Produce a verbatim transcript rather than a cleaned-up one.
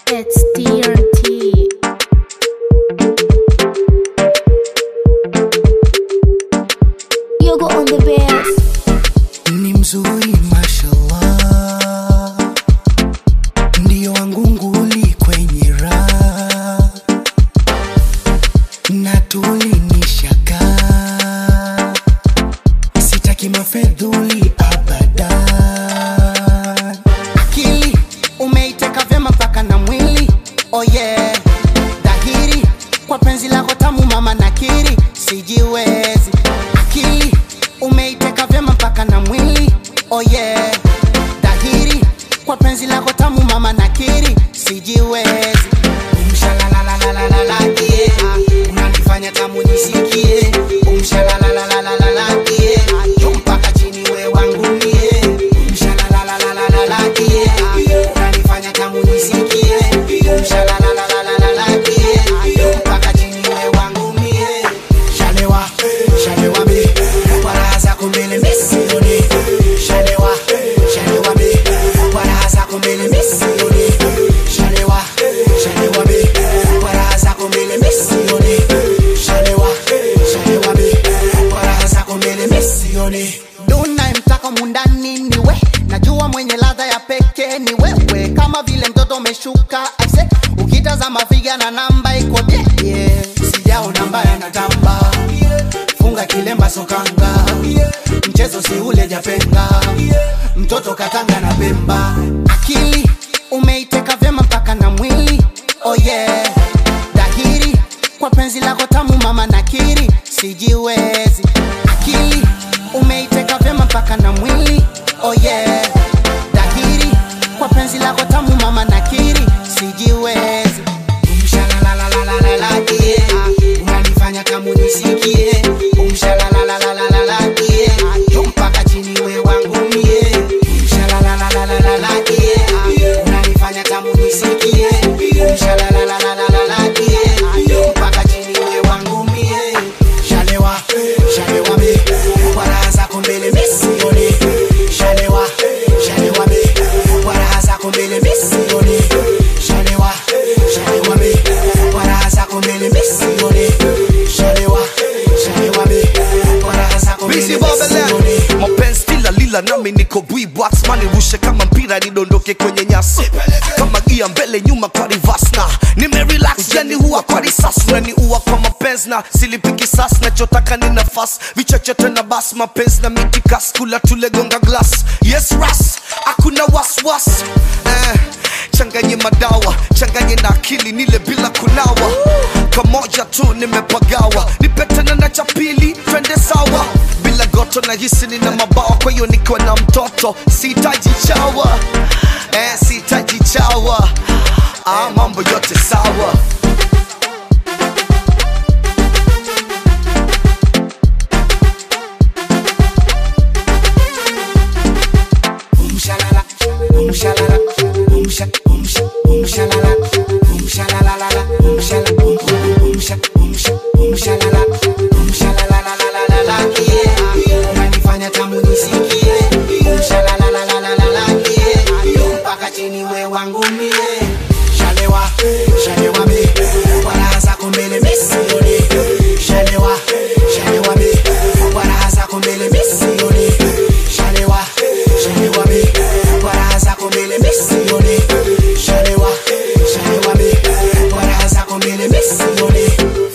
It's T R T. Yogo on the bass. Ni mzuri mashallah, ndio wangu nguli kwenye raha, na tulinishaka, sitaki mafedhuli abadan. Akili umeiteka vyema mpaka na mwili, oh yeah, dhahiri kwa penzi lako tamu mama nakiri, sijiwezi. Akili umeiteka vyema mpaka na mwili, oh yeah, dhahiri kwa penzi lako tamu mama nakiri, sijiwezi. Umshalalalalalala yeah, unanifanya tamu nisikie. Umshalalalalalala yeah, mpaka chini we wangu mie. Umshalalalalalala yeah, unanifanya tamu nisikie. Umshalalalalalala yeah, mpaka chini we wangu mie. Shalewa, shalewa mi, kwa raha zako mbele misioni. Shalewa, shalewa mi, kwa raha zako mbele misioni. Shalewa, shalewa mi, kwa raha zako mbele misioni. Shalewa, shalewa mi, kwa raha zako mbele misioni. Duna mtaka mundani niwe, najua mwenye ladha ya pekee ni wewe. Kama vile mtoto umeshuka aise, ukitazama figa na namba iko bie, yeah. Sijaona mbaya na tamba, funga kilemba sokanga, mchezo si ule japenga, mtoto katanga na bemba. Akili umeiteka vyema mpaka na mwili, oh yeah, dhahiri kwa penzi lako tamu mama nakiri, sijiwezi. Akili umeiteka vyema mpaka na mwili, oh yeah, dhahiri kwa penzi lako tamu mama nakiri, sijiwezi. Umshalalalalalala yeah, unanifanya tamu nisikie. Umshalalalalalala yeah, mpaka chini we wangu mie. Umshalalalalalala yeah, unanifanya tamu nisikie. Umshalalalalalala yeah, mpaka chini we wangu mie. Shalewa, shalewa mi, kwa raha zako mbele misioni. Shalewa, shalewa mi, kwa raha zako mbele misioni. Shalewa, shalewa mi, kwa raha zako mbele misioni. Shalewa, shalewa mi, kwa raha zako mbele misioni. Mapenzi kila lila nami niko bui box mani rushe kama mpira nidondoke kwenye nyasi kama gia mbele nyuma kwa reverse na nime relax yani huwa kwa risasi unani uwa kwa mapenzi na silipiki sas nachotaka ni nafasi vichochote na bas mapenzi na mitikas kula tulegonga glass yes ras hakuna waswas eh, changanye madawa changanye na akili nile bila kunawa kamoja tu nimepagawa nipetana na chapili twende sawa bila goto na hisi nina mabawa kwa hiyo nikiwa na mtoto sihitaji chawa eh, sihitaji chawa ah, mambo yote sawa. Umshalala, umshalala, umsha, umsha, umshalala, umshalalalala, umshala, umsha, umsha, umshalala, umshalalalalala yeah, unanifanya tamu nisikie. Umshalalalalala yeah, mpaka chini we wangu mie. Shalewa, shalewa mi, kwa raha zako mbele misioni. Shalewa, shalewa mi, kwa raha zako mbele misioni. Shalewa, shalewa mi, kwa raha zako mbele misioni. Shalewa, shalewa mi, kwa raha zako mbele misioni.